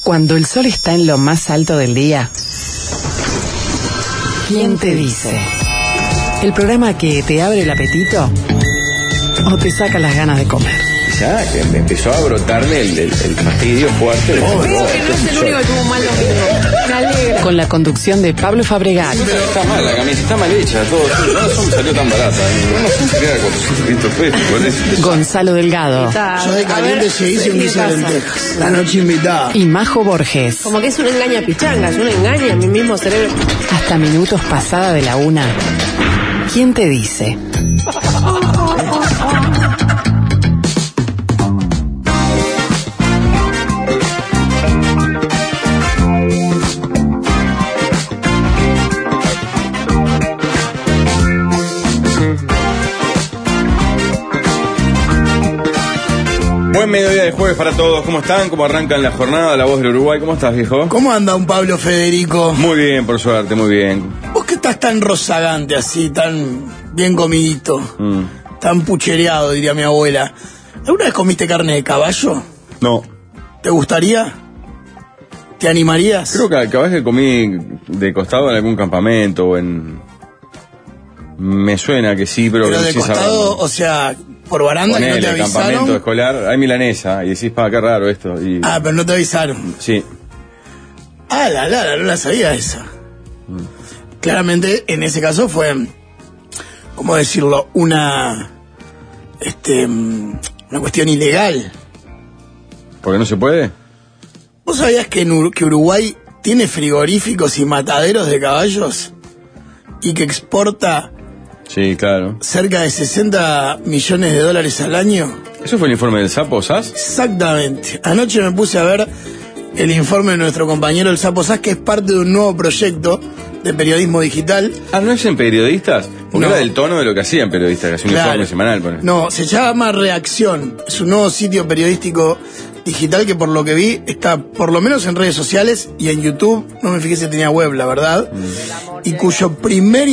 Cuando el sol está en lo más alto del día, ¿quién te dice? El programa que te abre el apetito o te saca las ganas de comer. Ya, que me empezó a brotarme el fastidio fuerte. Veo que no es el único que tuvo mal domingo. Me alegra. Con la conducción de Pablo Fabregat. Pero está mal, la camisa está mal hecha, todo. No me salió tan barata. No sé si queda con 600 pesos. Gonzalo Delgado. Yo de caliente se hice un guiso de lentejas. La noche invitada. Y Majo Borges. Como que es un engaña pichanga, es un engaño a mi mismo cerebro. Hasta minutos pasada de la 1. ¿Quién te dice? Buen mediodía de jueves para todos. ¿Cómo están? ¿Cómo arrancan la jornada? La voz del Uruguay. ¿Cómo estás, viejo? ¿Cómo anda un Pablo Federico? Muy bien, por suerte, muy bien. Vos que estás tan rozagante así, tan bien comidito, tan puchereado, diría mi abuela. ¿Alguna vez comiste carne de caballo? No. ¿Te gustaría? ¿Te animarías? Creo que cada vez que comí de costado en algún campamento o en... Me suena que sí, pero de sí costado, sabemos. o sea, por baranda, que no te avisaron. Campamento escolar, hay milanesa, y decís, qué raro esto. Y... Ah, pero no te avisaron. Sí. Ah, no la sabía esa. Claramente, en ese caso fue, ¿cómo decirlo? Una cuestión ilegal. ¿Por qué no se puede? ¿Vos sabías que Uruguay tiene frigoríficos y mataderos de caballos? Y que exporta... Sí, claro. cerca de 60 millones de dólares al año. ¿Eso fue el informe del Sapo Sass? Exactamente. Anoche me puse a ver el informe de nuestro compañero el Sapo Sass, que es parte de un nuevo proyecto de periodismo digital. Ah, ¿no es en Periodistas? Porque No. era del tono de lo que hacían Periodistas, que hacía un informe semanal. Pone. No, se llama Reacción. Es un nuevo sitio periodístico digital que, por lo que vi, está por lo menos en redes sociales y en YouTube. No me fijé si tenía web, la verdad. Y cuyo primer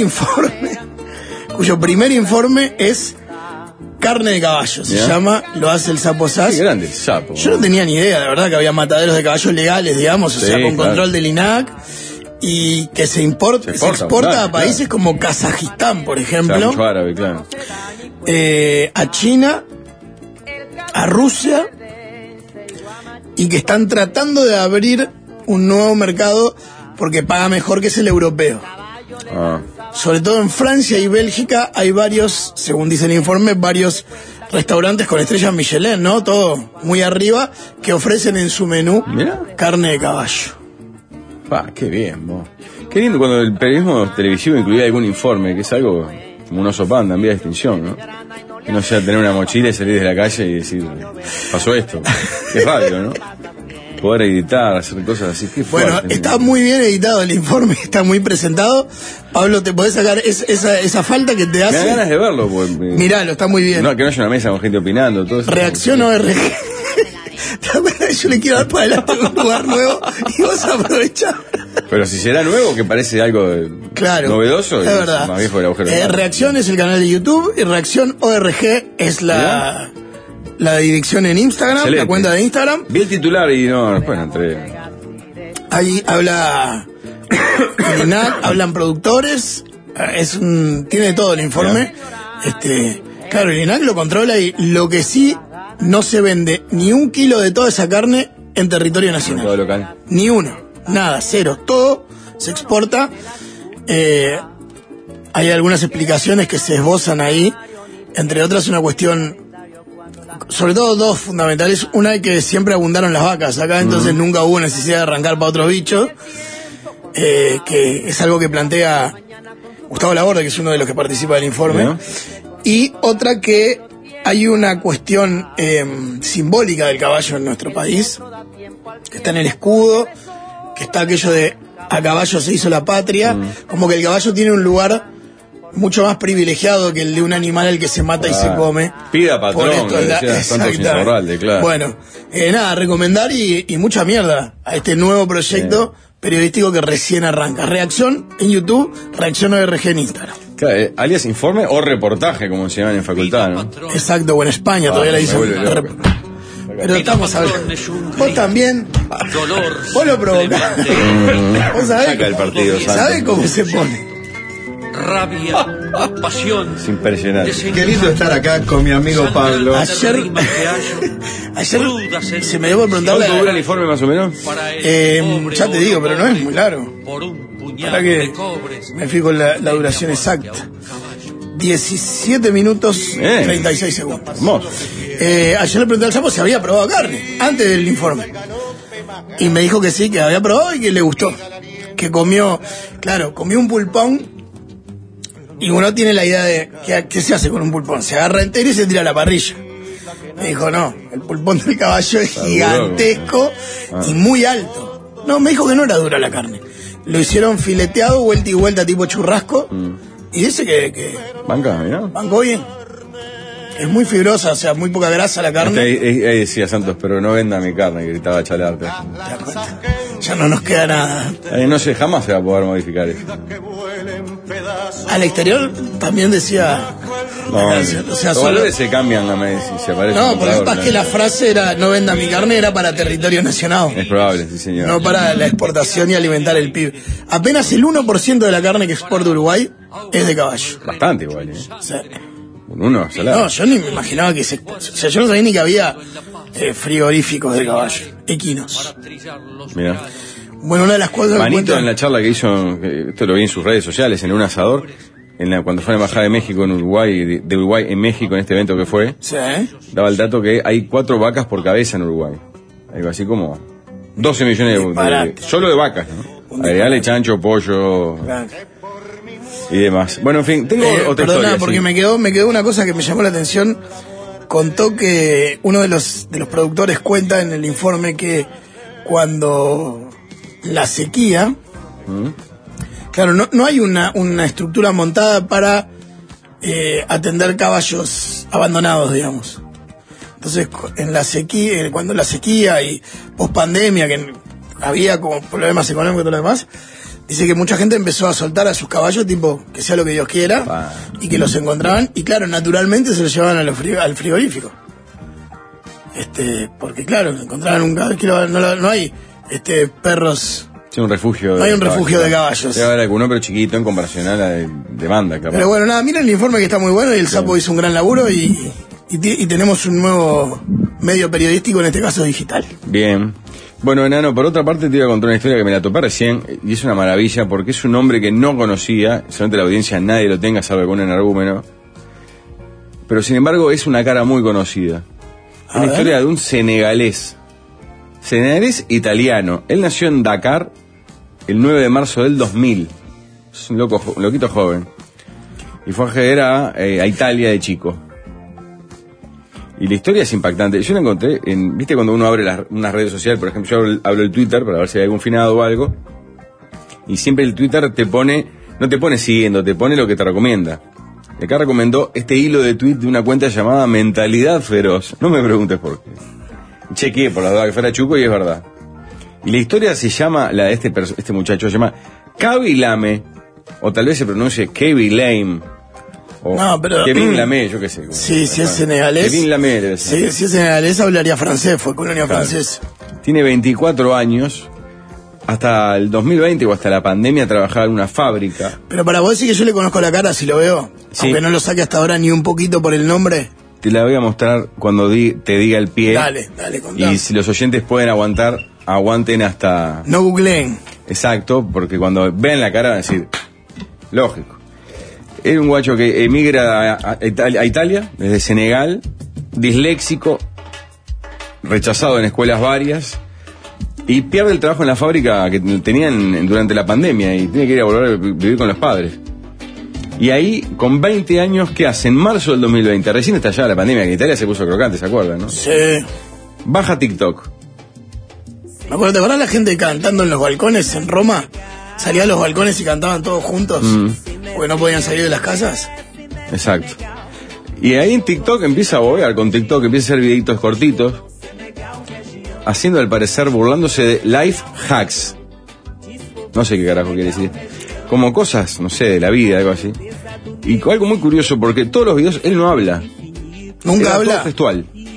informe es carne de caballo. Se llama, lo hace el Sapo Sass. Qué grande el sapo. Yo no tenía ni idea, de verdad, que había mataderos de caballos legales, digamos, o sea, con control del INAC, y que se exporta a países como Kazajistán, por ejemplo. Claro, mucho árabe, claro. A China, a Rusia, y que están tratando de abrir un nuevo mercado porque paga mejor, que es el europeo. Ah. Sobre todo en Francia y Bélgica hay varios, según dice el informe, varios restaurantes con estrellas Michelin, ¿no? Todo muy arriba, que ofrecen en su menú carne de caballo. Qué bien, vos. Qué lindo cuando el periodismo televisivo incluía algún informe, que es algo como un oso panda en vía de extinción, ¿no? Que no sea tener una mochila y salir de la calle y decir, pasó esto. Qué radio, ¿no? Poder editar, hacer cosas así. Qué fuerte. Bueno, está muy bien editado el informe, está muy presentado. Pablo, ¿te podés sacar esa falta que te hace? Me da ganas de verlo. Miralo, está muy bien. No, que no haya una mesa con gente opinando. Todo eso. Reacción ORG. Yo le quiero dar para adelante un lugar nuevo y vos aprovechar. Pero si será nuevo, que parece algo novedoso, es verdad. Más viejo del agujero. Reacción es el canal de YouTube y Reacción ORG es la dirección en Instagram, excelente. La cuenta de Instagram. Vi el titular y después no entré. Ahí habla hablan productores, tiene todo el informe. Claro, el INAC lo controla, y lo que sí, no se vende ni un kilo de toda esa carne en territorio nacional. Todo local. Ni uno, nada, cero, todo se exporta. Hay algunas explicaciones que se esbozan ahí, entre otras una cuestión, sobre todo dos fundamentales. Una es que siempre abundaron las vacas acá, entonces nunca hubo necesidad de arrancar para otros bichos, que es algo que plantea Gustavo Laborde, que es uno de los que participa del informe. Y otra, que hay una cuestión simbólica del caballo en nuestro país, que está en el escudo, que está aquello de a caballo se hizo la patria, como que el caballo tiene un lugar mucho más privilegiado que el de un animal al que se mata y se come. Pida patrón, claro. Bueno, recomendar y mucha mierda a este nuevo proyecto periodístico que recién arranca. Reacción en YouTube, Reacción ORG en Instagram. Claro, alias informe o reportaje, como se llaman en facultad, ¿no? Exacto, o en España todavía la dicen. Pero estamos hablando. Vos también. Vos lo provocás. Vos Saca el partido, ¿sabés cómo se pone? Rabia, pasión. Es impresionante. Qué lindo estar acá con mi amigo Pablo. Ayer se me dio por preguntarle. ¿Cuánto dura el informe más o menos? Ya te digo, pero no es muy largo. Para que me fijo en la duración exacta. 17 minutos 36 segundos. Hermoso. Ayer le pregunté al Sapo si había probado carne antes del informe. Y me dijo que sí, que había probado y que le gustó. Que comió un pulpón. Y uno tiene la idea de ¿qué se hace con un pulpón? Se agarra entero y se tira a la parrilla. Me dijo, no, el pulpón del caballo es gigantesco y muy alto. No, me dijo que no era dura la carne. Lo hicieron fileteado, vuelta y vuelta, tipo churrasco. Y dice que banca, mirá. Bancó bien. Es muy fibrosa, o sea, muy poca grasa la carne. Ahí decía Santos, pero no venda mi carne, gritaba Chalarte. Ya no nos queda nada. No sé, jamás se va a poder modificar eso. Al exterior también decía... No, o sea, los valores se cambian si se aparece. No, pero capaz que la frase era no venda mi carne, era para territorio nacional. Es probable, sí señor. No para la exportación y alimentar el PIB. Apenas el 1% de la carne que exporta Uruguay es de caballo. Bastante igual, ¿eh? O sea, uno, salado. no, yo ni me imaginaba que o sea, yo no sabía ni que había frigoríficos de caballo, equinos. Mira. Bueno, una de las cosas Manito en la charla que hizo, esto lo vi en sus redes sociales, en un asador, cuando fue a la embajada de México en Uruguay, de Uruguay en México, en este evento que fue, sí, daba el dato que hay 4 vacas por cabeza en Uruguay. Algo así como 12 millones solo de vacas, ¿no? Agregale chancho, pollo y demás. Bueno, en fin, tengo otra historia. Porque me quedó una cosa que me llamó la atención. Contó que uno de los productores cuenta en el informe que cuando la sequía, claro, no hay una estructura montada para atender caballos abandonados, digamos. Entonces, en la sequía, cuando la sequía y pospandemia, que había como problemas económicos y todo lo demás, dice que mucha gente empezó a soltar a sus caballos, tipo, que sea lo que Dios quiera, y que los encontraban, y claro, naturalmente se los llevaban al frigorífico. Porque claro, encontraban un caballo, no hay perros. Sí, un refugio. No hay un refugio de caballos. Debe haber alguno, pero chiquito en comparación a la demanda, capaz. Pero bueno, nada, miren el informe que está muy bueno y el Sapo hizo un gran laburo y tenemos un nuevo medio periodístico, en este caso digital. Bien. Bueno, Enano, por otra parte te iba a contar una historia que me la topé recién y es una maravilla porque es un hombre que no conocía, solamente la audiencia nadie lo tenga, salvo algún energúmeno, pero sin embargo es una cara muy conocida. Es una historia de un senegalés italiano. Él nació en Dakar el 9 de marzo del 2000. Es un loquito joven. Y fue a acceder a Italia de chico. Y la historia es impactante. Yo la encontré viste cuando uno abre unas redes sociales, por ejemplo, yo abro el Twitter para ver si hay algún finado o algo. Y siempre el Twitter no te pone siguiendo, te pone lo que te recomienda. Y acá recomendó este hilo de tweet de una cuenta llamada Mentalidad Feroz. No me preguntes por qué. Chequeé por la duda que fuera chuco y es verdad. Y la historia se llama, la de este muchacho se llama Kaby Lame, o tal vez se pronuncie Kaby Lame, o Kevin Lame, yo qué sé. Sí, si es senegalés. Kevin Lame debe ser. Sí, si es senegalés hablaría francés, fue colonia francesa. Tiene 24 años, hasta el 2020 o hasta la pandemia trabajaba en una fábrica. Pero para vos decir que yo le conozco la cara si lo veo, sí, aunque no lo saque hasta ahora ni un poquito por el nombre. Te la voy a mostrar cuando te diga el pie. Dale, contá. Y si los oyentes pueden aguantar, aguanten hasta... No googleen. Exacto, porque cuando ven la cara van a decir, lógico. Era un guacho que emigra a Italia, desde Senegal, disléxico, rechazado en escuelas varias, y pierde el trabajo en la fábrica que tenían durante la pandemia y tiene que ir a volver a vivir con los padres. Y ahí, con 20 años, ¿qué hace? En marzo del 2020, recién estallaba la pandemia, que en Italia se puso crocante, ¿se acuerdan, no? Sí. Baja TikTok. Me acuerdo, ¿te acuerdas la gente cantando en los balcones en Roma? Salían a los balcones y cantaban todos juntos, porque no podían salir de las casas. Exacto. Y ahí en TikTok empieza a bobear con TikTok, empieza a hacer videitos cortitos, haciendo al parecer, burlándose de life hacks. No sé qué carajo quiere decir. Como cosas, no sé, de la vida, algo así. Y algo muy curioso, porque todos los videos él no habla. ¿Nunca habla? Todo gestual.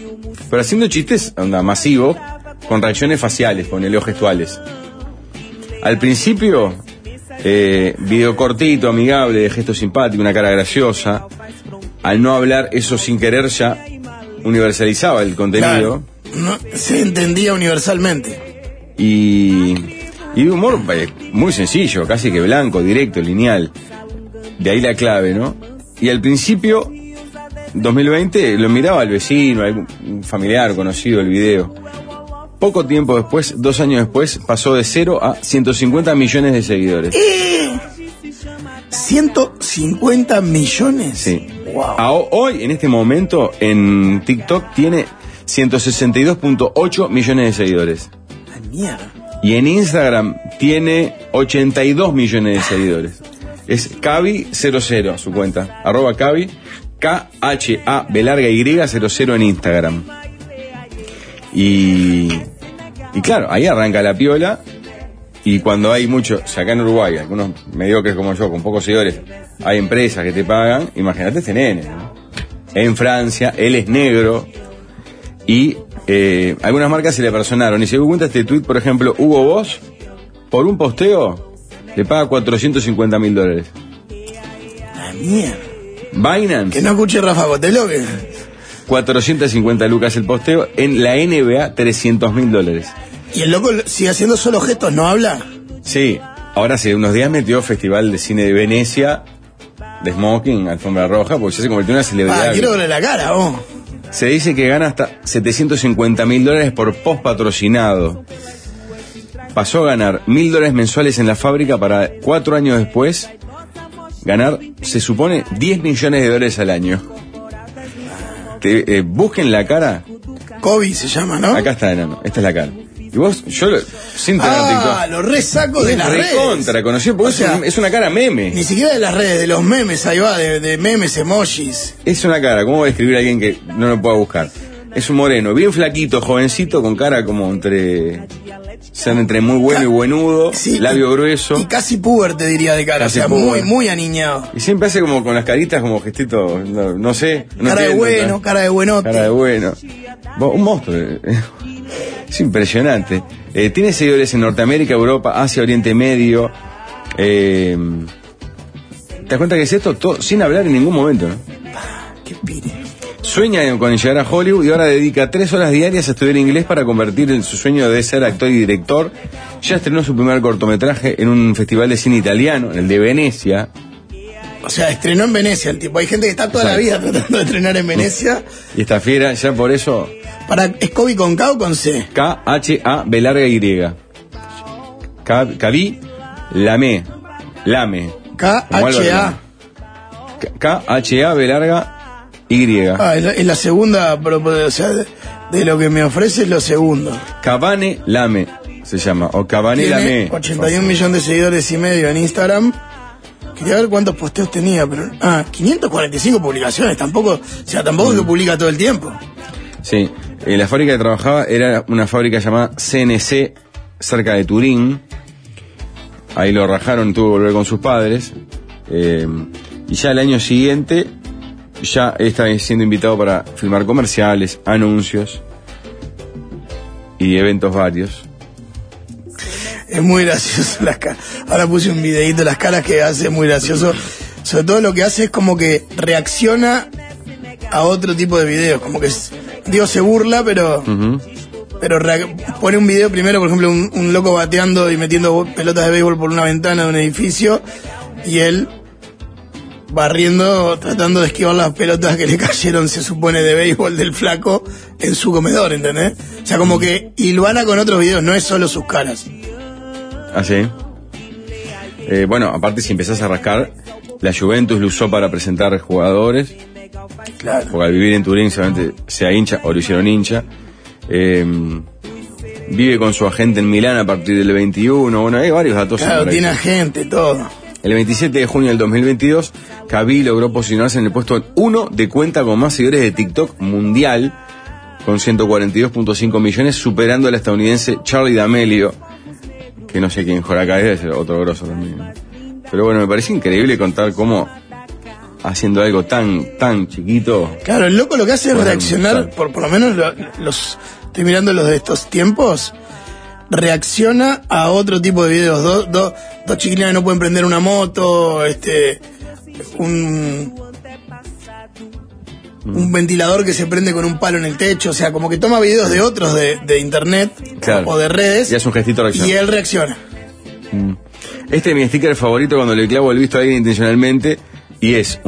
pero haciendo chistes masivos, con reacciones faciales, con gestuales. Al principio, video cortito, amigable, de gesto simpático, una cara graciosa. Al no hablar eso sin querer ya universalizaba el contenido. Claro, no, se entendía universalmente. Y de humor muy sencillo, casi que blanco, directo, lineal. De ahí la clave, ¿no? Y al principio, 2020, lo miraba al vecino, algún familiar conocido el video. Poco tiempo después, 2 años después, pasó de 0 a 150 millones de seguidores. ¿150 millones? Sí. Wow. Hoy, en este momento, en TikTok tiene 162.8 millones de seguidores. ¡La mierda! Y en Instagram tiene 82 millones de seguidores. Es Cavi00 su cuenta. @Cavi, KHAB_Y00 en Instagram. Y claro, ahí arranca la piola. Y cuando hay mucho, o sea, acá en Uruguay, algunos mediocres como yo, con pocos seguidores, hay empresas que te pagan, imagínate este nene, ¿no? En Francia, él es negro, y algunas marcas se le personaron. Y se dio cuenta este tweet, por ejemplo, Hugo Boss, por un posteo, le paga $450.000. La mierda. Binance. Que no escuche Rafa Cotelo, que... 450 lucas el posteo. En la NBA, $300.000. ¿Y el loco sigue haciendo solo gestos, no habla? Sí, ahora hace unos días metió Festival de Cine de Venecia, de smoking, alfombra roja, porque ya se convirtió en una celebridad. Quiero verle la cara, vos. Se dice que gana hasta $750.000 por post patrocinado. Pasó a ganar $1.000 mensuales en la fábrica para 4 años después ganar, se supone, $10 millones al año. Busquen la cara. Kobe se llama, ¿no? Acá está, enano. Esta es la cara. Y vos, yo sin tener TikTok. Lo resaco de las redes. Recontra, conocido, porque es una cara meme. Ni siquiera de las redes, de los memes, ahí va, de memes, emojis. Es una cara, ¿cómo voy a escribir a alguien que no lo pueda buscar? Es un moreno, bien flaquito, jovencito, con cara como entre muy bueno y buenudo, sí, labio grueso. Y casi puber, te diría, de cara, casi, o sea, puber. muy aniñado. Y siempre hace como con las caritas, como gestito, no sé. No cara de bueno, cara de buenote. Cara de bueno. Un monstruo. Es impresionante. Tiene seguidores en Norteamérica, Europa, Asia, Oriente Medio. ¿Te das cuenta que es esto? Todo, sin hablar en ningún momento, ¿no? Qué pire. Sueña con llegar a Hollywood y ahora dedica 3 horas diarias a estudiar inglés para convertir en su sueño de ser actor y director. Ya estrenó su primer cortometraje en un festival de cine italiano, en el de Venecia. O sea, estrenó en Venecia el tipo. Hay gente que está toda la vida tratando de estrenar en Venecia. Y esta fiera, ya por eso... ¿Es Kobe con K o con C? KHAB_Y. Cavi Lame. KHA. KHAB_Y. Es la segunda, o sea, de lo que me ofrece es lo segundo. Cabane Lame se llama, o Cabane Lame. 81 millones de seguidores y medio en Instagram. Quería ver cuántos posteos tenía, pero... 545 publicaciones, tampoco es que publica todo el tiempo. Sí, la fábrica que trabajaba era una fábrica llamada CNC, cerca de Turín. Ahí lo rajaron, tuvo que volver con sus padres. Y ya el año siguiente, ya está siendo invitado para filmar comerciales, anuncios y eventos varios. Es muy gracioso las caras. Ahora puse un videíto de las caras que hace, muy gracioso. Sobre todo lo que hace es como que reacciona a otro tipo de videos, como que se burla, pero pone un video primero, por ejemplo, un loco bateando y metiendo pelotas de béisbol por una ventana de un edificio, y él barriendo, tratando de esquivar las pelotas que le cayeron, se supone, de béisbol del flaco en su comedor, ¿entendés? O sea, como que hilvana con otros videos, no es solo sus caras. ¿Ah, sí? Bueno, aparte, si empezás a rascar, la Juventus lo usó para presentar jugadores. Claro. Porque al vivir en Turín solamente sea hincha, o lo hicieron hincha. Vive con su agente en Milán a partir del 21. Bueno, hay varios datos. Claro, tiene agente, todo. El 27 de junio del 2022, Cavi logró posicionarse en el puesto 1 de cuenta con más seguidores de TikTok mundial, con 142.5 millones, superando al estadounidense Charli D'Amelio, que no sé quién joder acá es otro grosso también. Pero bueno, me parece increíble contar cómo haciendo algo tan chiquito. Claro, el loco lo que hace es Bueno, reaccionar, por lo menos estoy mirando los de estos tiempos, reacciona a otro tipo de videos. Dos chiquilinas que no pueden prender una moto, un ventilador que se prende con un palo en el techo, o sea, como que toma videos de otros de internet, claro, o de redes, y hace un gestito de reacción. Y él reacciona. Este es mi sticker favorito cuando le clavo el visto a alguien intencionalmente, y es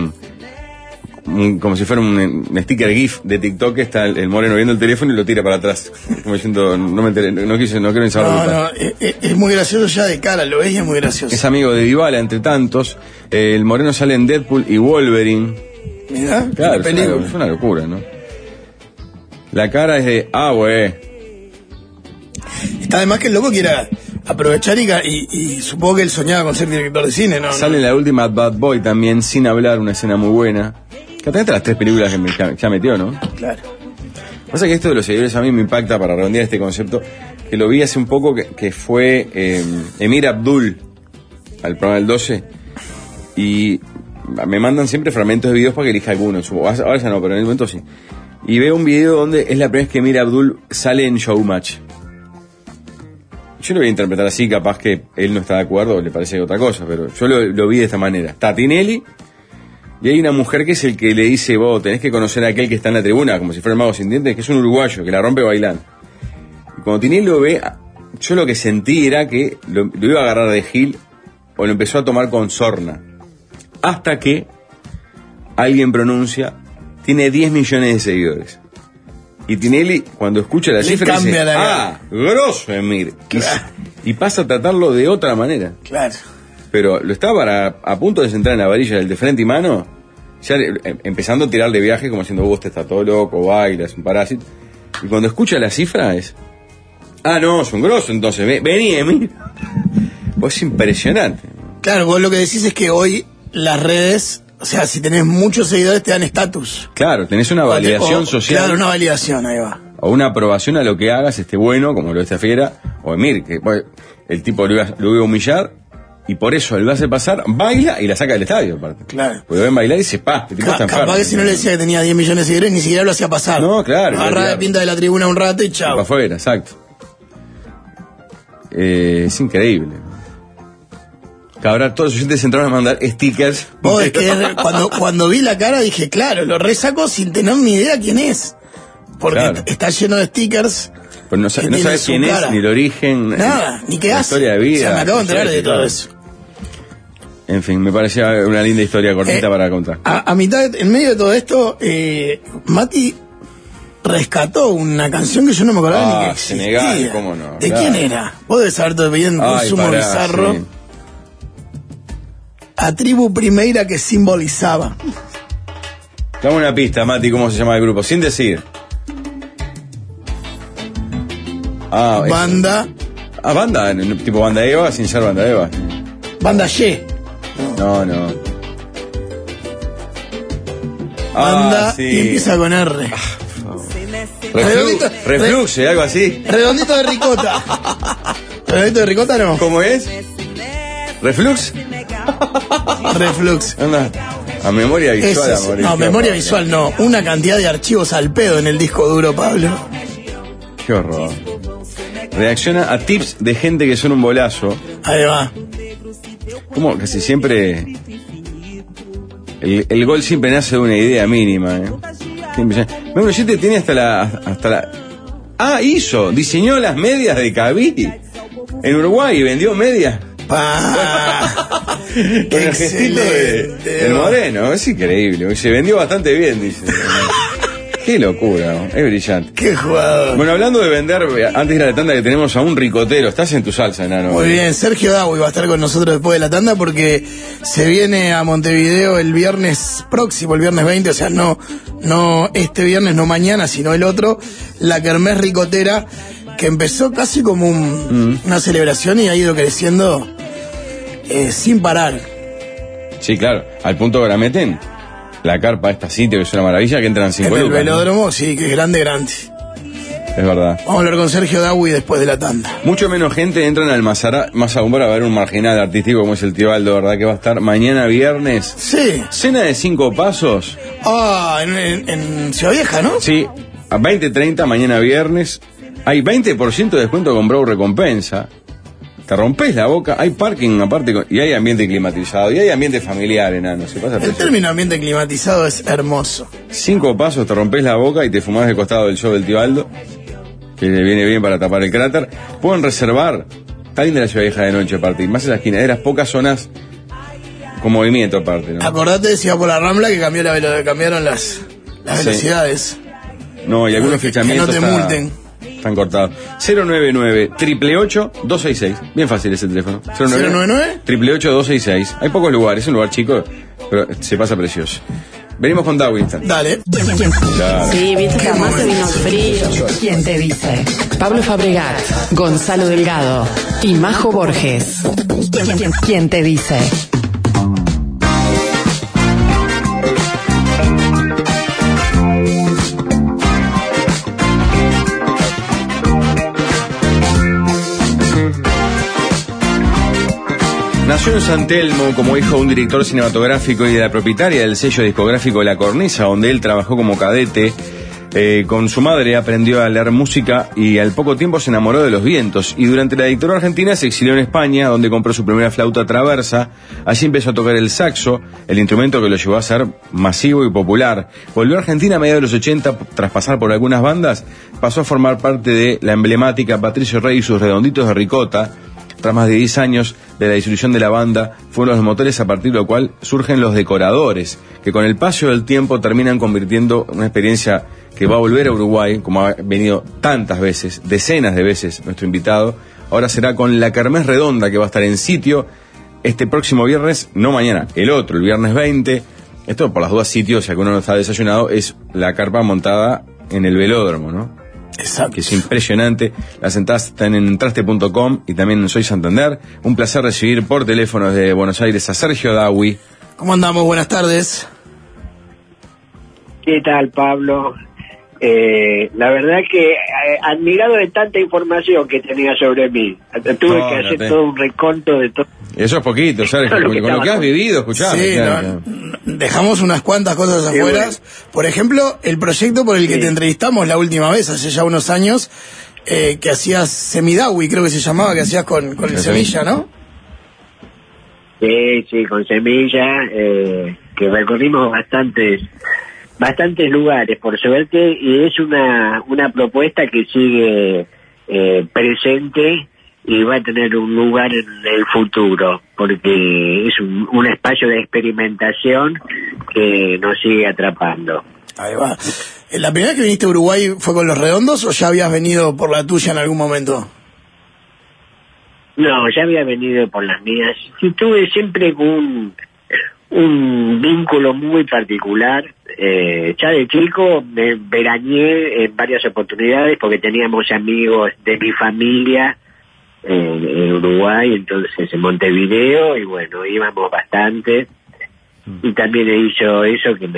como si fuera un sticker GIF de TikTok, que está el moreno viendo el teléfono y lo tira para atrás. Como diciendo, no me enteré, no quiero ni saber. No, es muy gracioso ya de cara, lo ves y es muy gracioso. Es amigo de Dybala, entre tantos. El moreno sale en Deadpool y Wolverine. Mirá, claro, la película. Es una locura, ¿no? La cara es de, güey. Está además que el loco quiera aprovechar y supongo que él soñaba con ser director de cine, ¿no? Sale en la última Bad Boy también, sin hablar, una escena muy buena. Que hasta las 3 películas que ya metió, ¿no? Claro. Pasa que esto de los seguidores a mí me impacta, para redondear este concepto, que lo vi hace un poco, que fue Emir Abdul al programa del 12, y me mandan siempre fragmentos de videos para que elija algunos. Ahora ya no, pero en el momento sí. Y veo un video donde es la primera vez que Emir Abdul sale en Showmatch. Yo lo voy a interpretar así, capaz que él no está de acuerdo o le parece otra cosa, pero yo lo vi de esta manera. Está Tinelli y hay una mujer que es el que le dice, vos tenés que conocer a aquel que está en la tribuna, como si fuera el mago sin dientes, que es un uruguayo, que la rompe bailando. Y cuando Tinelli lo ve, yo lo que sentí era que lo iba a agarrar de Gil o lo empezó a tomar con sorna. Hasta que alguien pronuncia, tiene 10 millones de seguidores. Y Tinelli, cuando escucha la cifra, dice, grosso Emir. Claro. Y pasa a tratarlo de otra manera. Claro. Pero lo estaba a punto de sentar en la varilla del de frente y mano, ya empezando a tirar de viaje, como diciendo, vos te está todo loco, baila, es un parásito. Y cuando escucha la cifra es, no, es un grosso, entonces, vení Emir. Pues es impresionante. Claro, vos lo que decís es que hoy las redes, o sea, si tenés muchos seguidores te dan estatus. Claro, tenés una validación social. Claro, una validación, ahí va. O una aprobación a lo que hagas, esté bueno, como lo de esta fiera, o Emir, que el tipo lo iba a humillar, y por eso él lo hace pasar, baila y la saca del estadio, aparte. Claro. Porque lo ven bailar y se tipo está enfermo. Capaz que si no le decía que tenía 10 millones de seguidores, ni siquiera lo hacía pasar. No, claro. Agarraba de pinta de la tribuna un rato y chao. Para afuera, exacto. Es increíble. Ahora todos los oyentes entraron a mandar stickers. Vos, es que cuando vi la cara dije, claro, lo resaco sin tener ni idea quién es. Porque claro, está lleno de stickers. Pero no sabes quién es, ni el origen, nada, ni qué hace. Historia de vida. O sea, me acabo de enterar de todo eso. En fin, me parecía una linda historia cortita para contar. A mitad, en medio de todo esto, Mati rescató una canción que yo no me acordaba ni que existía. Senegal, ¿cómo no? ¿De quién era? Vos debes saber todo bien, Consumo Bizarro. Sí. A tribu primeira que simbolizaba. Dame una pista, Mati, ¿cómo se llama el grupo? Sin decir. Banda. Banda, tipo Banda Eva, sin ser Banda Eva. Banda Y. No. Banda y empieza con R. Reflux, algo así. Redondito de ricota. ¿Redondito de ricota no? ¿Cómo es? ¿Reflux? Reflux. Anda. A memoria visual. No, memoria visual no. Una cantidad de archivos al pedo en el disco duro, Pablo. Qué horror. Reacciona a tips de gente que son un bolazo. Ahí va. Como casi siempre el gol siempre nace de una idea mínima, Bueno, yo te tiene hasta la diseñó las medias de Cavi en Uruguay y vendió medias. Con el gestito del Moreno, es increíble. Se vendió bastante bien, dice. Qué locura, es brillante. Qué jugador. Bueno, hablando de vender, antes de ir a la tanda, que tenemos a un ricotero. Estás en tu salsa, enano. Muy bien, Sergio Dawi va a estar con nosotros después de la tanda porque se viene a Montevideo el viernes próximo, el viernes 20, o sea, no este viernes, no mañana, sino el otro, la kermés ricotera, que empezó casi como una celebración y ha ido creciendo sin parar. Sí, claro, al punto que la meten. La carpa esta sitio, que es una maravilla, que entran 5 lucas. El velódromo, ¿no? Sí, que es grande. Es verdad. Vamos a hablar con Sergio Dawi después de la tanda. Mucho menos gente entra en Almazara, más aún para ver un marginal artístico como es el Tío Aldo, ¿verdad? Que va a estar mañana viernes. Sí. Cena de 5 pasos. Ah, en Ciudad Vieja, ¿no? Sí, a 20:30 mañana viernes. Hay 20% de descuento con Brau Recompensa. Te rompes la boca, hay parking aparte y hay ambiente climatizado y hay ambiente familiar, enano. Se pasa El término ambiente climatizado es hermoso. 5 pasos, te rompes la boca y te fumás de costado del show del Tío Aldo, que le viene bien para tapar el cráter. Pueden reservar, está linda la Ciudad Vieja de noche aparte, y más en las esquinas, pocas zonas con movimiento aparte, ¿no? Acordate, si va por la Rambla, que cambiaron las velocidades. No, y algunos fichamientos que no te multen. Están cortados. 099-888-266. Bien fácil ese teléfono. 099-888-266. Hay pocos lugares, es un lugar chico, pero se pasa precioso. Venimos con Darwin. Dale. Claro. Sí, viste que además se vino frío. ¿Quién te dice? Pablo Fabregat, Gonzalo Delgado y Majo Borges. ¿Quién te dice? Nació en San Telmo como hijo de un director cinematográfico y de la propietaria del sello discográfico La Cornisa, donde él trabajó como cadete. Con su madre aprendió a leer música y al poco tiempo se enamoró de los vientos. Y durante la dictadura argentina se exilió en España, donde compró su primera flauta traversa. Allí empezó a tocar el saxo, el instrumento que lo llevó a ser masivo y popular. Volvió a Argentina a mediados de los 80, tras pasar por algunas bandas, pasó a formar parte de la emblemática Patricio Rey y sus Redonditos de Ricota. Tras más de 10 años de la disolución de la banda, fueron los motores a partir de lo cual surgen los decoradores, que con el paso del tiempo terminan convirtiendo una experiencia que va a volver a Uruguay, como ha venido tantas veces, decenas de veces nuestro invitado. Ahora será con la Kermés Redonda, que va a estar en sitio este próximo viernes, no mañana, el otro, el viernes 20. Esto, por las dudas, sitios, si alguno no está desayunado, es la carpa montada en el velódromo, ¿no? Exacto. Que es impresionante. Las entradas están en entraste.com y también en Soy Santander. Un placer recibir por teléfono de Buenos Aires a Sergio Dawi. ¿Cómo andamos? Buenas tardes. ¿Qué tal, Pablo? La verdad que admirado de tanta información que tenía sobre mí. Tuve que hacer todo un reconto de todo. Eso es poquito, Sergio, con lo que has vivido, escuchame. Sí, claro. Dejamos unas cuantas cosas afuera. Bueno. Por ejemplo, el proyecto por el que te entrevistamos la última vez, hace ya unos años, que hacías Semidawi, creo que se llamaba, que hacías con el Semilla, ¿no? Sí, con Semilla, que recorrimos bastantes lugares, por suerte, y es una propuesta que sigue presente y va a tener un lugar en el futuro, porque es un espacio de experimentación que nos sigue atrapando. Ahí va. ¿La primera vez que viniste a Uruguay fue con Los Redondos o ya habías venido por la tuya en algún momento? No, ya había venido por las mías. Sí, tuve siempre un vínculo muy particular. Ya de chico me veraneé en varias oportunidades porque teníamos amigos de mi familia en Uruguay, entonces en Montevideo, y bueno, íbamos bastante. Y también hizo eso que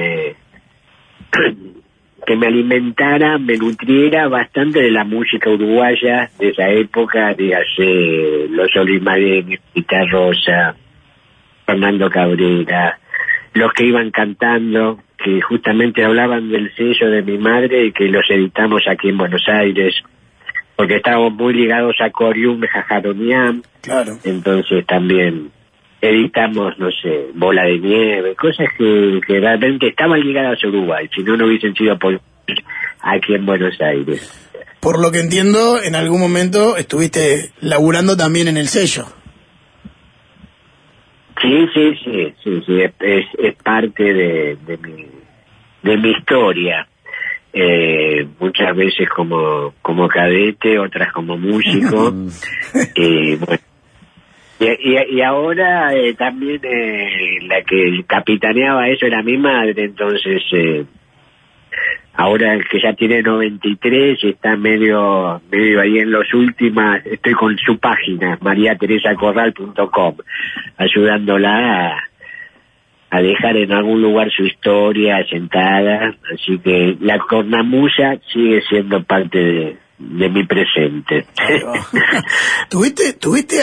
me alimentara, me nutriera bastante de la música uruguaya de esa época, dígase Los Olimareños, Pita Rosa, Fernando Cabrera, los que iban cantando, que justamente hablaban del sello de mi madre y que los editamos aquí en Buenos Aires, porque estábamos muy ligados a Corium Jajaroniam. Claro. Entonces también editamos, no sé, Bola de Nieve, cosas que realmente estaban ligadas a Uruguay, si no hubiesen sido por aquí en Buenos Aires. Por lo que entiendo, en algún momento estuviste laburando también en el sello. Sí, es parte de mi historia. Muchas veces como cadete, otras como músico. Bueno, y ahora también la que capitaneaba eso era mi madre, entonces ahora que ya tiene 93 y está medio ahí en los últimas, estoy con su página mariateresacorral.com ayudándola a dejar en algún lugar su historia sentada, así que la cornamusa sigue siendo parte mi presente. ¿Tuviste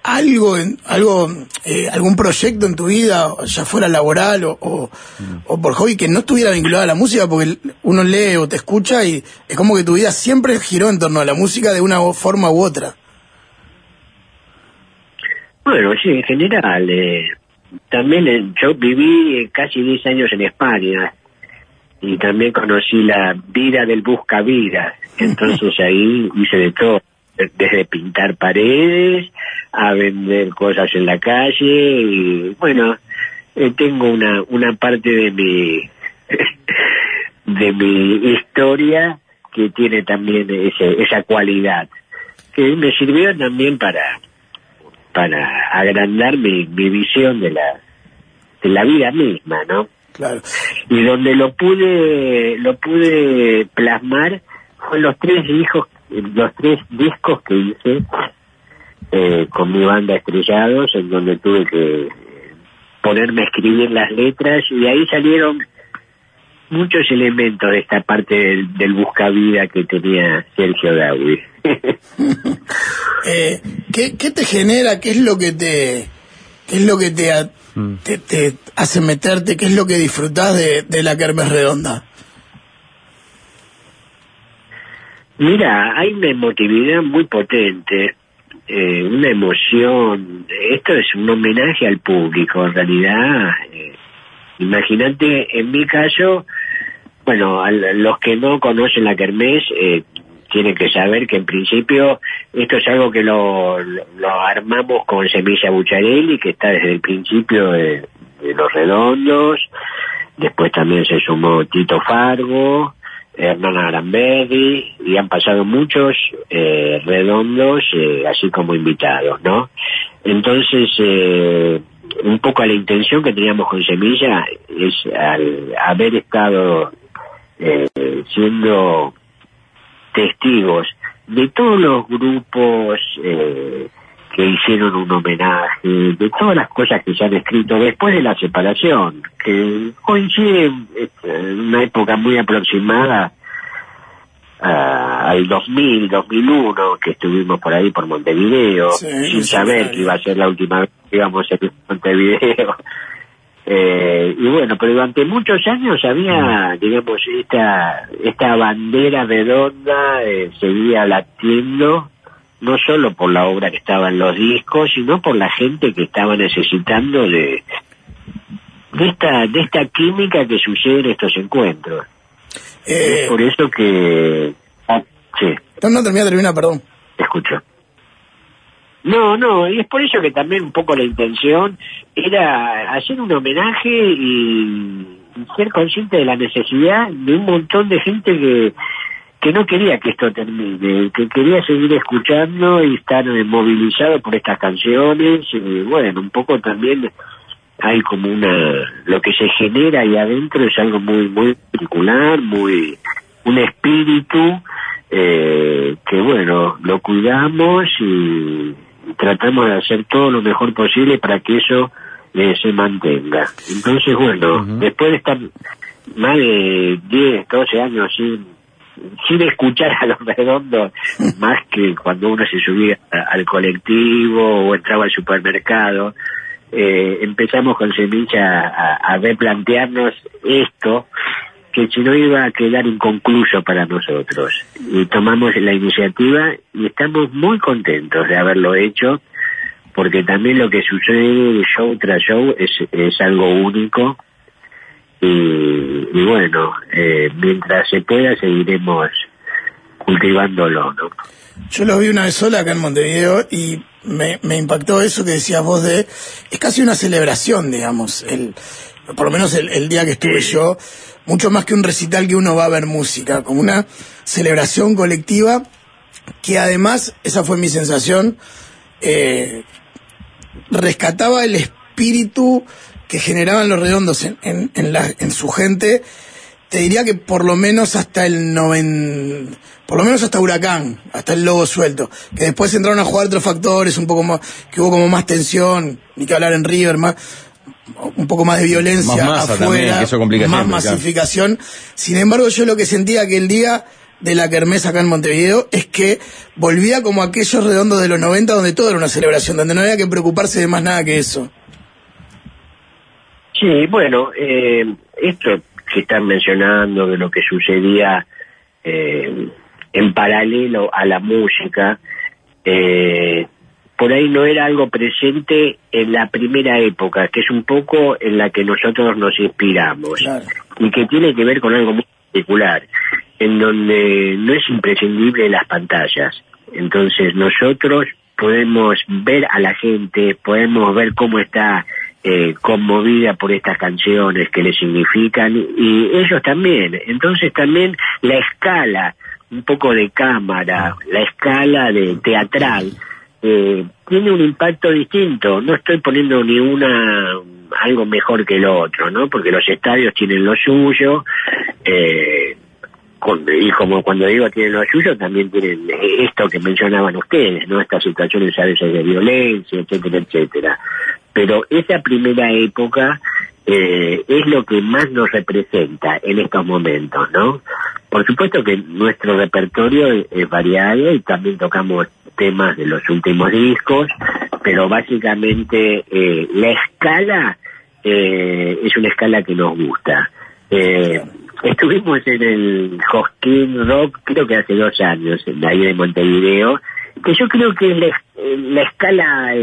algún proyecto en tu vida, ya fuera laboral o por hobby, que no estuviera vinculado a la música? Porque uno lee o te escucha y es como que tu vida siempre giró en torno a la música de una forma u otra. Bueno, sí, en general. También yo viví casi 10 años en España y también conocí la vida del buscavidas. Entonces ahí hice de todo, desde pintar paredes a vender cosas en la calle. Y bueno, tengo una parte de mi de mi historia que tiene también esa cualidad, que me sirvió también para agrandar mi visión de la vida misma, ¿no? Claro. Y donde lo pude plasmar fue los tres discos que hice con mi banda Estrellados, en donde tuve que ponerme a escribir las letras, y ahí salieron muchos elementos de esta parte del buscavida que tenía Sergio Dawi. ¿Qué te genera? ¿Qué es lo que te hace meterte? ¿Qué es lo que disfrutás de la Kermés Redonda? Mira, hay una emotividad muy potente, una emoción. Esto es un homenaje al público, en realidad. Imagínate, en mi caso, bueno, a los que no conocen la Kermés, tienen que saber que en principio esto es algo que lo armamos con Semilla Bucharelli, que está desde el principio de Los Redondos. Después también se sumó Tito Fargo, Hernán Aramberri, y han pasado muchos redondos, así como invitados, ¿no? Entonces, un poco la intención que teníamos con Semilla es, al haber estado siendo testigos de todos los grupos que hicieron un homenaje, de todas las cosas que se han escrito después de la separación, que coinciden en una época muy aproximada al 2000, 2001, que estuvimos por ahí por Montevideo, sin saber que iba a ser la última vez que íbamos a ir a Montevideo. Y bueno, pero durante muchos años había, digamos, esta bandera redonda seguía latiendo, no solo por la obra que estaba en los discos, sino por la gente que estaba necesitando de esta química que sucede en estos encuentros. Es por eso que... sí. No, termina, perdón. Te escucho. No, y es por eso que también un poco la intención era hacer un homenaje y ser consciente de la necesidad de un montón de gente que no quería que esto termine, que quería seguir escuchando y estar movilizado por estas canciones. Y bueno, un poco también hay como lo que se genera ahí adentro es algo muy, muy particular, un espíritu que bueno, lo cuidamos y tratamos de hacer todo lo mejor posible para que eso se mantenga. Entonces, bueno, después de estar más de 10, 12 años sin escuchar a Los Redondos, más que cuando uno se subía al colectivo o entraba al supermercado, empezamos con Semilla a replantearnos esto, que si no iba a quedar inconcluso para nosotros. Y tomamos la iniciativa y estamos muy contentos de haberlo hecho, porque también lo que sucede show tras show es algo único. Y bueno, mientras se pueda seguiremos cultivándolo, ¿no? Yo lo vi una vez sola acá en Montevideo y me impactó eso que decías vos es casi una celebración, digamos, por lo menos el día que estuve yo, mucho más que un recital que uno va a ver música, como una celebración colectiva que además, esa fue mi sensación, rescataba el espíritu que generaban Los Redondos en su gente. Te diría que por lo menos hasta Huracán, hasta el Lobo Suelto, que después entraron a jugar otros factores, un poco más, que hubo como más tensión, ni que hablar en River, un poco más de violencia más masa afuera, también, que eso complica más siempre, masificación. Claro. Sin embargo, yo lo que sentía aquel día de la kermés acá en Montevideo es que volvía como aquellos redondos de los 90 donde todo era una celebración, donde no había que preocuparse de más nada que eso. Sí, bueno, esto que están mencionando de lo que sucedía en paralelo a la música, por ahí no era algo presente en la primera época, que es un poco en la que nosotros nos inspiramos, claro, y que tiene que ver con algo muy particular, en donde no es imprescindible las pantallas. Entonces nosotros podemos ver a la gente, podemos ver cómo está conmovida por estas canciones que le significan, y ellos también. Entonces también la escala, un poco de cámara, la escala de teatral, tiene un impacto distinto. No estoy poniendo algo mejor que lo otro, ¿no? Porque los estadios tienen lo suyo, y como cuando digo tienen lo suyo, también tienen esto que mencionaban ustedes, ¿no? Estas situaciones a veces de violencia, etcétera, etcétera. Pero esa primera época es lo que más nos representa en estos momentos, ¿no? Por supuesto que nuestro repertorio es variado y también tocamos temas de los últimos discos, pero básicamente la escala es una escala que nos gusta. Estuvimos en el Cosquín Rock, creo que hace 2 años, de ahí de Montevideo, que yo creo que es la escala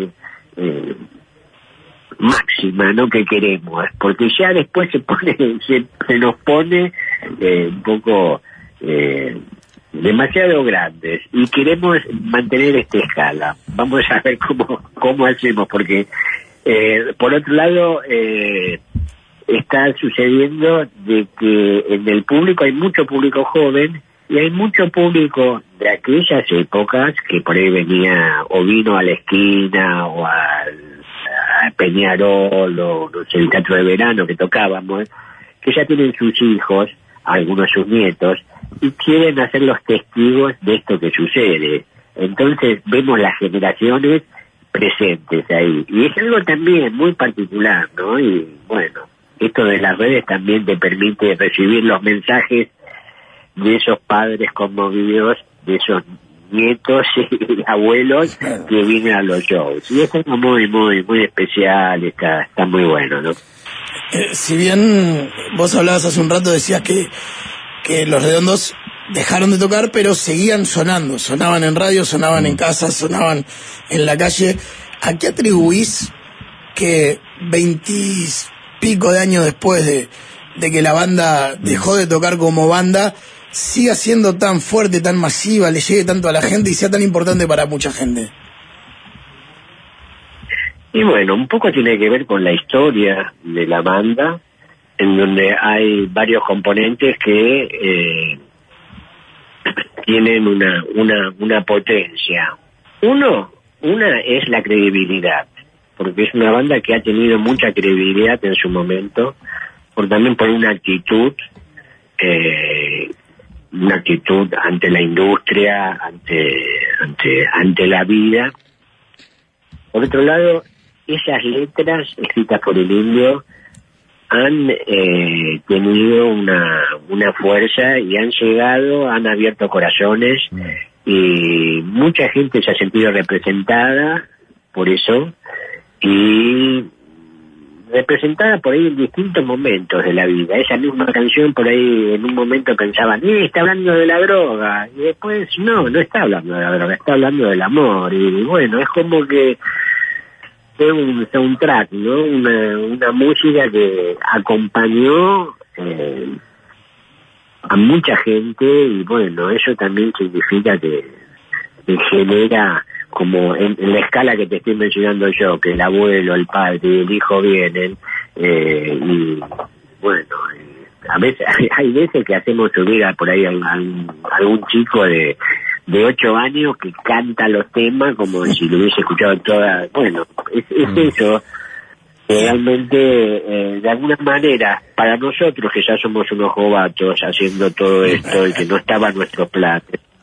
máxima, ¿no?, que queremos, porque ya después se nos pone un poco demasiado grandes, y queremos mantener esta escala. Vamos a ver cómo hacemos, porque por otro lado está sucediendo de que en el público hay mucho público joven y hay mucho público de aquellas épocas que por ahí venía o vino a la esquina o a Peñarol o no sé, el Teatro de Verano que tocábamos, que ya tienen sus hijos, algunos sus nietos, y quieren hacer los testigos de esto que sucede. Entonces vemos las generaciones presentes ahí, y es algo también muy particular, ¿no? Y bueno, esto de las redes también te permite recibir los mensajes de esos padres conmovidos, de esos nietos y abuelos que vienen a los shows, y eso es muy, muy, muy especial, está muy bueno, ¿no? Si bien vos hablabas hace un rato, decías que los Redondos dejaron de tocar, pero seguían sonando, sonaban en radio, sonaban en casa, sonaban en la calle. ¿A qué atribuís que 20 y pico de años después de que la banda dejó de tocar como banda, siga siendo tan fuerte, tan masiva, le llegue tanto a la gente y sea tan importante para mucha gente? Y bueno, un poco tiene que ver con la historia de la banda, en donde hay varios componentes que tienen una potencia. Una es la credibilidad, porque es una banda que ha tenido mucha credibilidad en su momento, también por una actitud ante la industria, ante la vida. Por otro lado, esas letras escritas por el Indio han tenido una fuerza y han abierto corazones, y mucha gente se ha sentido representada por eso, y representada por ahí en distintos momentos de la vida. Esa misma canción por ahí en un momento pensaban, está hablando de la droga, y después no está hablando de la droga, está hablando del amor, y bueno, es como que es un soundtrack, ¿no? Una música que acompañó a mucha gente, y bueno, eso también significa que genera, como en la escala que te estoy mencionando yo, que el abuelo, el padre y el hijo vienen, y bueno, a veces hay veces que hacemos subir por ahí a algún chico de 8 años que canta los temas como si lo hubiese escuchado toda. Bueno, es eso. Realmente, de alguna manera, para nosotros que ya somos unos jovatos haciendo todo esto y que no estaba en nuestro plan,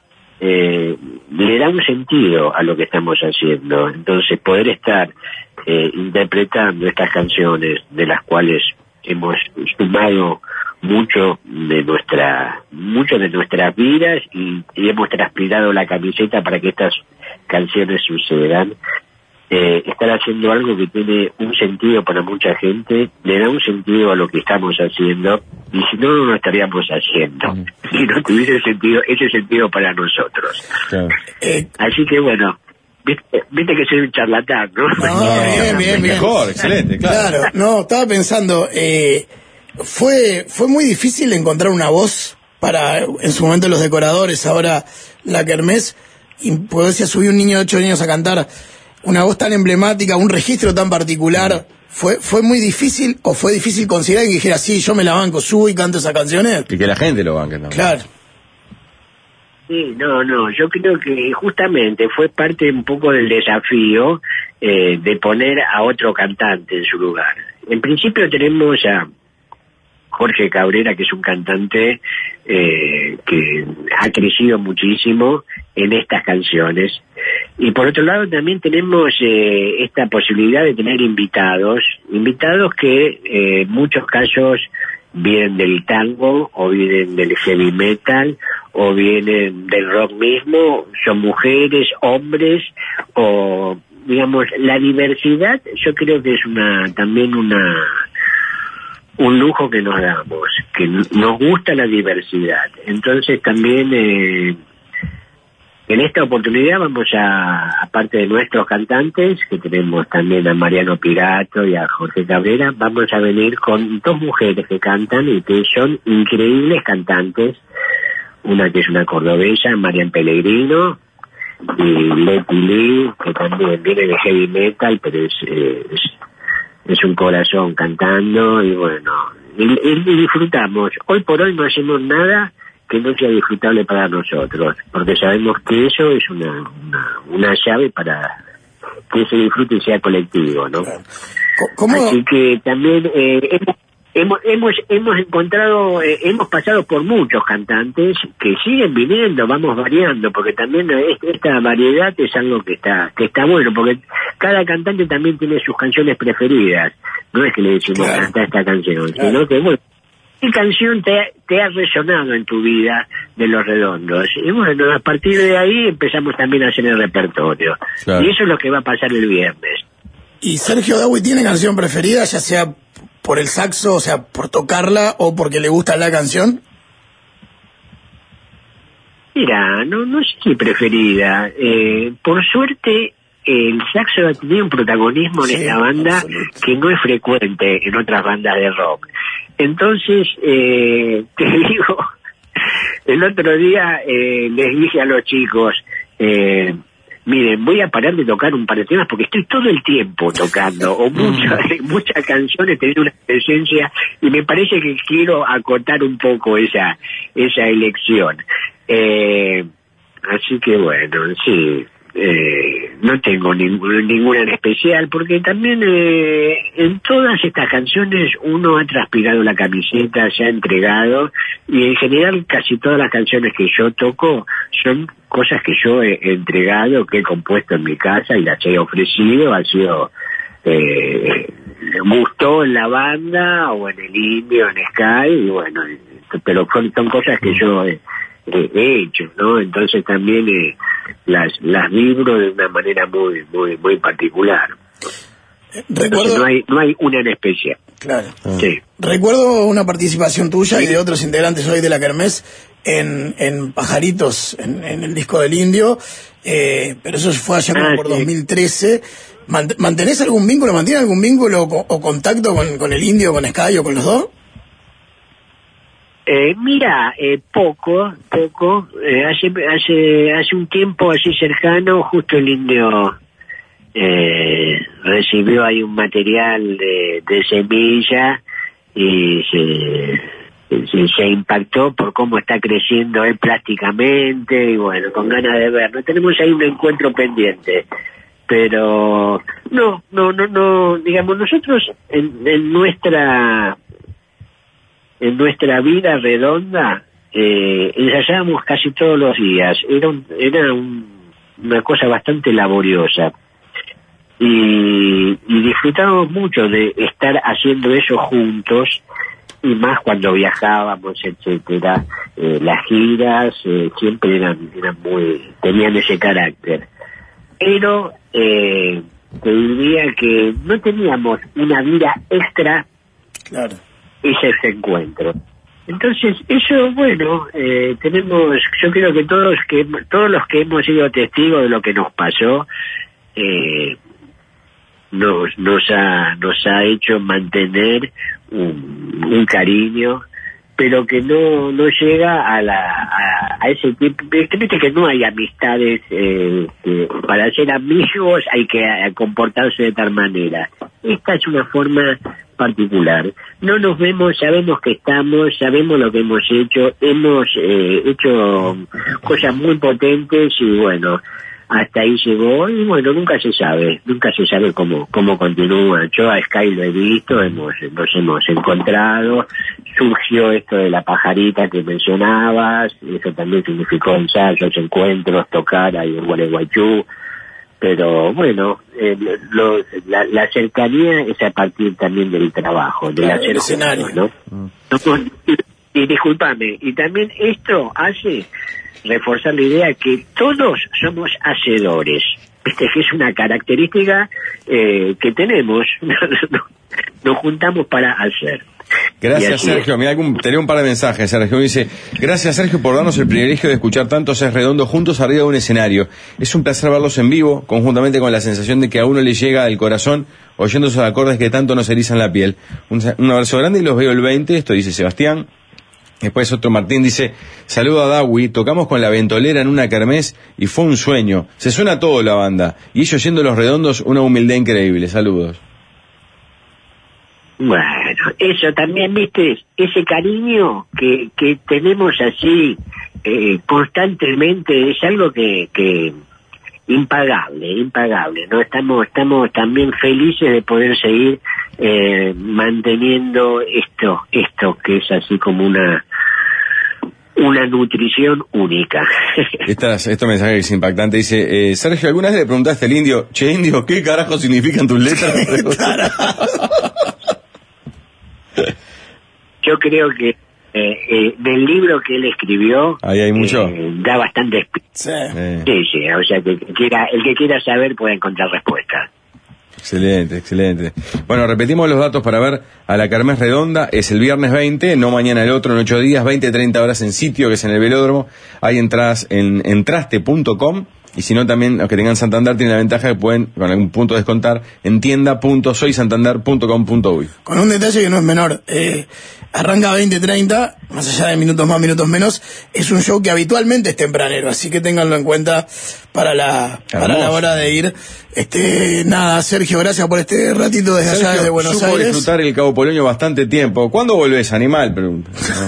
le da un sentido a lo que estamos haciendo. Entonces, poder estar interpretando estas canciones, de las cuales hemos sumado mucho de nuestras vidas y hemos transpirado la camiseta para que estas canciones sucedan. Estar haciendo algo que tiene un sentido para mucha gente, le da un sentido a lo que estamos haciendo, y si no, no lo estaríamos haciendo, si no tuviese ese sentido para nosotros. Claro. Así que bueno, viste que soy un charlatán, ¿no? No, bien. Mejor, excelente, claro. Claro, no, estaba pensando, fue muy difícil encontrar una voz para, en su momento, los decoradores, ahora la kermés, y pues decía, subí un niño de 8 años a cantar una voz tan emblemática, un registro tan particular. ¿Fue muy difícil o fue difícil considerar que dijera, sí, yo me la banco, subo y canto esas canciones? Y que la gente lo banque también. Claro. Sí, no, yo creo que justamente fue parte un poco del desafío de poner a otro cantante en su lugar. En principio tenemos a Jorge Cabrera, que es un cantante que ha crecido muchísimo en estas canciones. Y por otro lado también tenemos esta posibilidad de tener invitados que en muchos casos vienen del tango, o vienen del heavy metal, o vienen del rock mismo, son mujeres, hombres, o digamos, la diversidad yo creo que es también un lujo que nos damos, que nos gusta la diversidad. Entonces también en esta oportunidad vamos aparte de nuestros cantantes, que tenemos también a Mariano Pirato y a Jorge Cabrera, vamos a venir con 2 mujeres que cantan y que son increíbles cantantes. Una que es una cordobesa, Marian Pellegrino, y Leti Lee, que también viene de heavy metal, pero es un corazón cantando, y bueno, y disfrutamos. Hoy por hoy no hacemos nada que no sea disfrutable para nosotros, porque sabemos que eso es una llave para que ese disfrute sea colectivo, ¿no? ¿Cómo? Así que también hemos encontrado, hemos pasado por muchos cantantes que siguen viniendo, vamos variando, porque también esta variedad es algo que está bueno, porque cada cantante también tiene sus canciones preferidas. No es que le decimos canta esta canción, sino que bueno, ¿qué canción te ha resonado en tu vida de Los Redondos? Y bueno, a partir de ahí empezamos también a hacer el repertorio. Claro. Y eso es lo que va a pasar el viernes. ¿Y Sergio Dawi tiene canción preferida, ya sea por el saxo, o sea, por tocarla, o porque le gusta la canción? Mira, no sé si preferida. Por suerte, el saxo ha tenido un protagonismo en esta banda que no es frecuente en otras bandas de rock. Entonces, te digo, el otro día les dije a los chicos, miren, voy a parar de tocar un par de temas porque estoy todo el tiempo tocando, o muchas canciones teniendo una presencia, y me parece que quiero acotar un poco esa elección. Así que bueno, sí, no tengo ninguna en especial, porque también en todas estas canciones uno ha transpirado la camiseta, se ha entregado, y en general casi todas las canciones que yo toco son cosas que yo he entregado, que he compuesto en mi casa y las he ofrecido. Ha sido gustó en la banda o en el Indio, en Sky, y bueno, pero son cosas que yo he hecho, ¿no? Entonces también las vibro de una manera muy particular. Recuerdo, no hay una en especial. Claro. Sí. Recuerdo una participación tuya y de otros integrantes hoy de la kermés en Pajaritos, en el disco del Indio, pero eso fue allá como por 2013. ¿Mantenés algún vínculo, mantiene algún vínculo o contacto con el Indio, con Sky o con los dos? Mira, poco. Hace un tiempo así cercano, justo el Indio recibió ahí un material de Semilla y se impactó por cómo está creciendo él plásticamente, y bueno, con ganas de verlo. Tenemos ahí un encuentro pendiente, pero no, digamos, nosotros en nuestra vida redonda ensayábamos casi todos los días. Era una cosa bastante laboriosa, y disfrutábamos mucho de estar haciendo eso juntos, y más cuando viajábamos, etcétera. Las giras siempre eran tenían ese carácter. Pero te diría que no teníamos una vida extra, Claro. ese encuentro. Entonces, eso, bueno, yo creo que todos los que hemos sido testigos de lo que nos pasó, nos ha hecho mantener un cariño, pero que no llega a ese tipo. Viste que no hay amistades, para ser amigos hay que comportarse de tal manera. Esta es una forma particular. No nos vemos, sabemos que estamos, sabemos lo que hemos hecho hecho cosas muy potentes y bueno, hasta ahí llegó y bueno, nunca se sabe cómo continúa. Yo a Sky lo he visto, nos hemos encontrado, surgió esto de la pajarita que mencionabas, eso también significó ensayos, encuentros, tocar ahí en Gualeguaychú, pero bueno, la cercanía es a partir también del trabajo, del hacer cosas, ¿no? Y discúlpame, y también esto hace reforzar la idea que todos somos hacedores. Viste que es una característica que tenemos. Nos juntamos para hacer. Gracias, Sergio. Mira, tenía un par de mensajes. Sergio dice: gracias, Sergio, por darnos el privilegio de escuchar tantos Seis Redondos juntos arriba de un escenario. Es un placer verlos en vivo, conjuntamente con la sensación de que a uno le llega al corazón oyendo esos acordes que tanto nos erizan la piel. Un abrazo grande y los veo el 20. Esto dice Sebastián. Después otro Martín dice: saludo a Dawi, tocamos con la Ventolera en una kermés y fue un sueño. Se suena todo la banda. Y ellos yendo Los Redondos, una humildad increíble. Saludos. Bueno, eso también, viste, ese cariño que tenemos así constantemente es algo que impagable, ¿no? Estamos también felices de poder seguir manteniendo esto que es así como una nutrición única. Este mensaje es impactante. Dice: Sergio, ¿alguna vez le preguntaste al indio: che, indio, ¿qué carajo significan tus letras? Yo creo que del libro que él escribió, ahí hay mucho. Da bastante. Sí, o sea, que el que quiera saber puede encontrar respuesta. Excelente. Bueno, repetimos los datos para ver a la Kermés Redonda. Es el viernes 20, no mañana el otro, en 8 días, 20-30 horas en sitio, que es en el Velódromo. Hay entradas en entraste.com. Y si no, también los que tengan Santander tienen la ventaja que pueden, con algún punto de descontar, en tienda.soysantander.com.uy. Con un detalle que no es menor, arranca 20:30, más allá de minutos más, minutos menos, es un show que habitualmente es tempranero, así que ténganlo en cuenta para la hora de ir. Nada, Sergio, gracias por este ratito desde allá, desde Buenos Aires. Disfrutar el Cabo Polonio bastante tiempo. ¿Cuándo volvés, animal? Pregunta.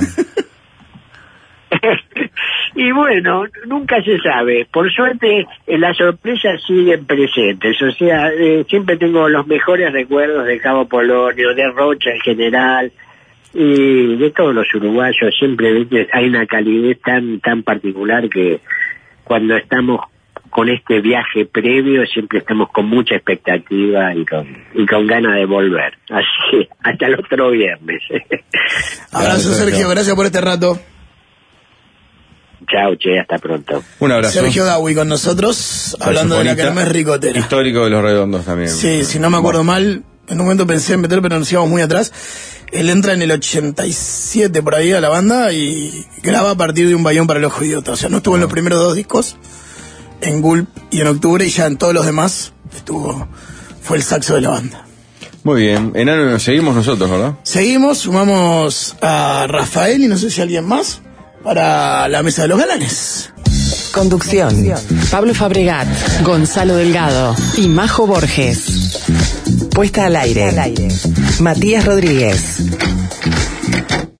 Y bueno, nunca se sabe. Por suerte, las sorpresas siguen presentes. O sea, siempre tengo los mejores recuerdos de Cabo Polonio, de Rocha en general, y de todos los uruguayos. Siempre hay una calidez tan particular que cuando estamos con este viaje previo, siempre estamos con mucha expectativa y con ganas de volver. Así, hasta el otro viernes. Abrazo, Sergio. Gracias por este rato. Chao, hasta pronto. Un abrazo. Sergio Dawi con nosotros, hablando de la Kermés Ricotera. Histórico de Los Redondos también. Sí, si no me acuerdo mal, en un momento pensé en meter, pero nos íbamos muy atrás. Él entra en el 87 por ahí a la banda y graba a partir de Un Bayón para el Ojo Idiota. O sea, no estuvo en los primeros 2 discos, en Gulp y en Octubre, y ya en todos los demás fue el saxo de la banda. Muy bien. Enano, seguimos nosotros, ¿verdad? Seguimos, sumamos a Rafael y no sé si alguien más para la Mesa de los Galanes. Conducción: Pablo Fabregat, Gonzalo Delgado y Majo Borges. Puesta al aire: Matías Rodríguez.